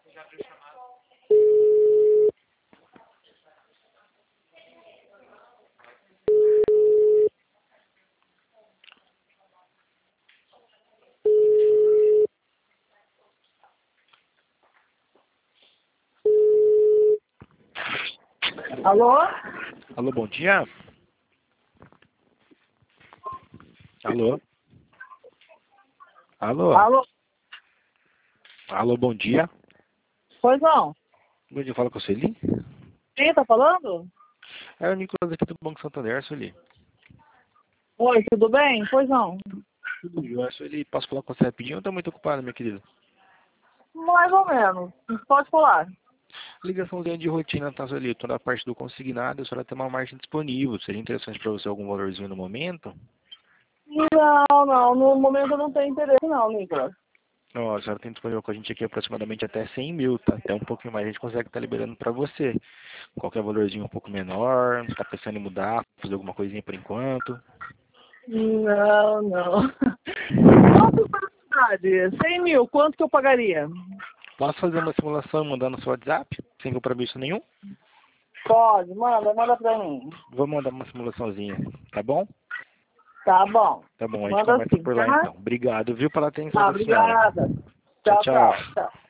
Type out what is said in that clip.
Alô? Alô, bom dia. Alô? Alô? Alô? Alô, bom dia. Pois não. Bom dia, fala com a Sueli. Quem tá falando? É o Nicolas aqui do Banco Santander, Sueli. Oi, tudo bem? Pois não. Tudo jóia, Sueli. Posso falar com você rapidinho ou tá muito ocupado, minha querida? Mais ou menos. Pode falar. Ligaçãozinha de rotina, tá, Sueli? Toda a parte do consignado, a senhora tem uma margem disponível. Seria interessante para você algum valorzinho no momento? Não. No momento eu não tenho interesse não, Nicolas. Ó, a senhora tem disponível com a gente aqui aproximadamente até 100 mil, tá? Até um pouquinho mais a gente consegue estar liberando para você. Qualquer valorzinho um pouco menor, tá pensando em mudar, fazer alguma coisinha por enquanto? Não. Quanto quantidade? 100 mil, quanto que eu pagaria? Posso fazer uma simulação e mandar no seu WhatsApp, sem compromisso nenhum? Pode, manda pra mim. Vou mandar uma simulaçãozinha, tá bom? Tá bom. Tá bom, a gente Manda conversa sim, por lá tá? então. Obrigado, viu, pela atenção Tá, da senhora. obrigada. Tchau, Tchau, tchau. tchau.